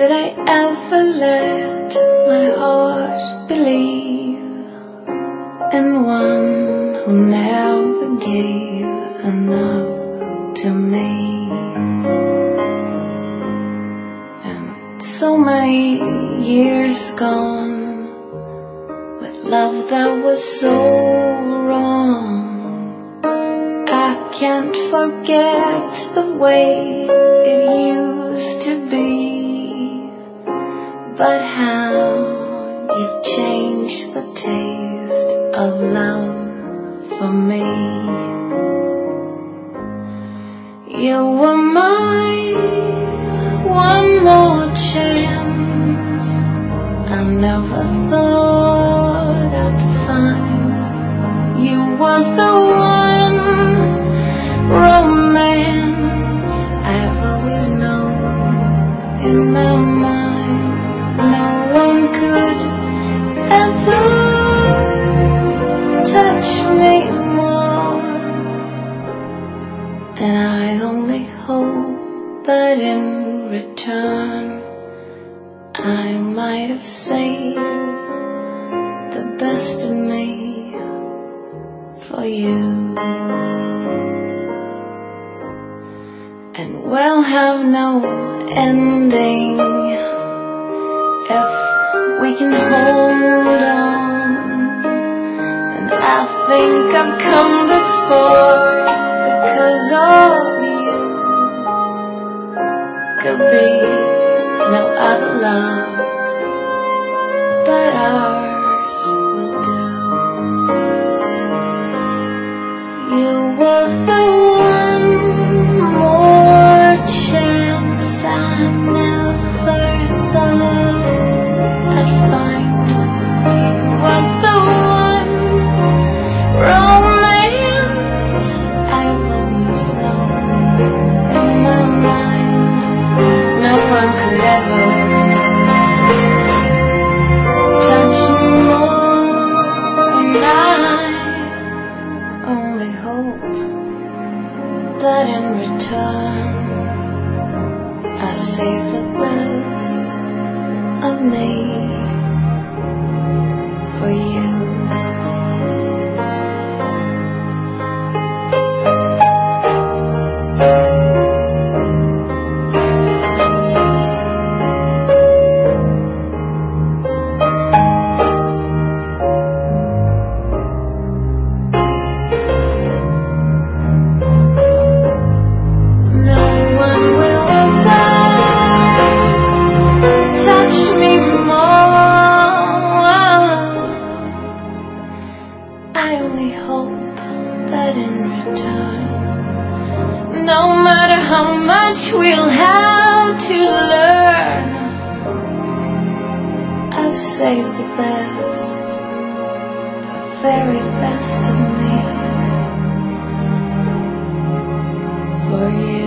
Did I ever let my heart believe in one who never gave enough to me? And so many years gone with love that was so wrong. I can't forget the way it used to be, but how you've changed the taste of love for me. You were my one more chance. I never thought I'd find you were the one romance I've always known in my mind. No one could ever touch me more, and I only hope that in return I might have saved the best of me for you. And we'll have no ending if we can hold on. And I think I've come this far because of you. Could be no other love but ours will do. You were the one more chance I never thought I'd find. You were the one romance I've always known in my mind. No one could ever touch me more, and I only hope that in return I save the best of me for you. We'll have to learn. I've saved the best, the very best of me for you.